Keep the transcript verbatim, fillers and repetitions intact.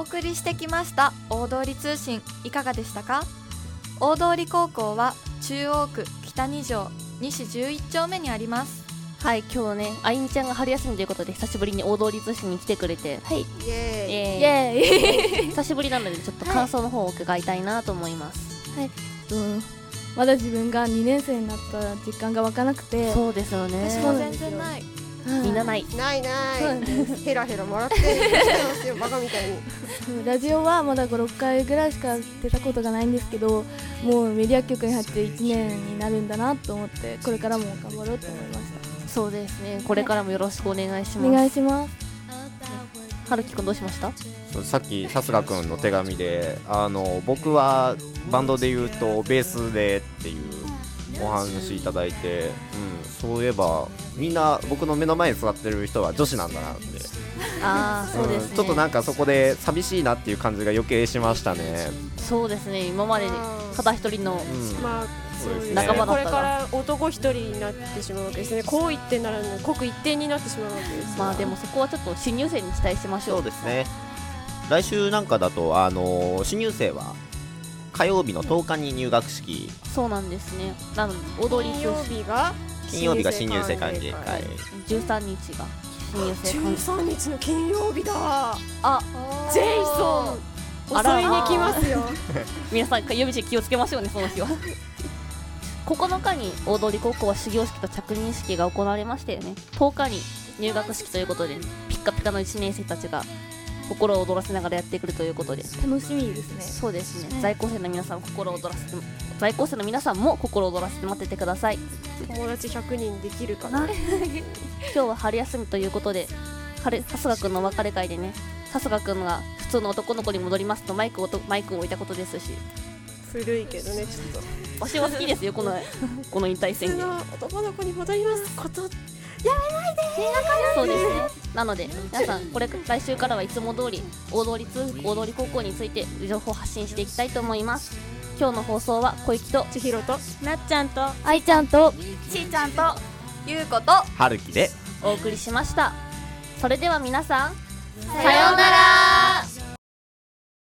送りしてきました大通通信、いかがでしたか？大通高校は中央区北に条西じゅういち丁目にあります。 はい、今日ね、あゆみちゃんが春休みということで久しぶりに大通通信に来てくれて、はい、イエーイイエーイ久しぶりなのでちょっと感想の方を伺いたいなと思います。 はい、うん、まだ自分がにねん生になった実感が湧かなくて。 そうですよね。 私も全然ない。 みんなないないないヘラヘラ笑ってますよバカみたいにラジオはまだご、ろっかいぐらいしか出たことがないんですけど、もうメディア局に入っていちねんになるんだなと思って、これからも頑張ろうと思いました。 そうですね、これからもよろしくお願いします。 お願いします。 はるきくんどうしました？ さっきさすがくんの手紙で、あの僕はバンドで言うとベースでっていうお話いただいて、うん、そういえばみんな僕の目の前に座ってる人は女子なんだなって。 あー、そうですね、 うん、ちょっとなんかそこで寂しいなっていう感じが余計しましたね。 そうですね、今までただ一人の、 うん、 まあそうですね、 仲間だったらこれから男一人になってしまうわけですね。こう一点ならぬ国一点になってしまうわけです。 まあでもそこはちょっと新入生に期待しましょう。 そうですね、来週なんかだと、あのー、新入生は火曜日のとおかに入学式。 そうなんですね。なので踊り金曜日が金曜日が新入生歓迎会、 じゅうさんにちが新入生歓迎会。 じゅうさんにちの金曜日だ。 あ、 ジェイソン襲いに来ますよ皆さん予備式気をつけましょうね、その日はここのかに大通高校は始業式と着任式が行われましたよね。とおかに入学式ということで、ピッカピカのいちねん生たちが心を躍らせながらやってくるということで、 楽しみですね。 そうですね、在校生の皆さん心を躍らせて在校生の皆さんも心を躍らせて待っててください。 友達ひゃくにんできるかな今日は春休みということで、春さすがくんのお別れ会でね、さすがくんが普通の男の子に戻りますとマイクをとマイクを置いたことですし、 古いけどね、ちょっとわしは好きですよこのこの引退宣言。 普通の男の子に戻りますことやめないでー。そうですね、なので皆さんこれ来週からはいつも通り大通通大通高校について情報発信していきたいと思います。今日の放送は小雪と千尋となっちゃんとあいちゃんとしーちゃんとゆうことはるきでお送りしました。それでは皆さん、 さようなら。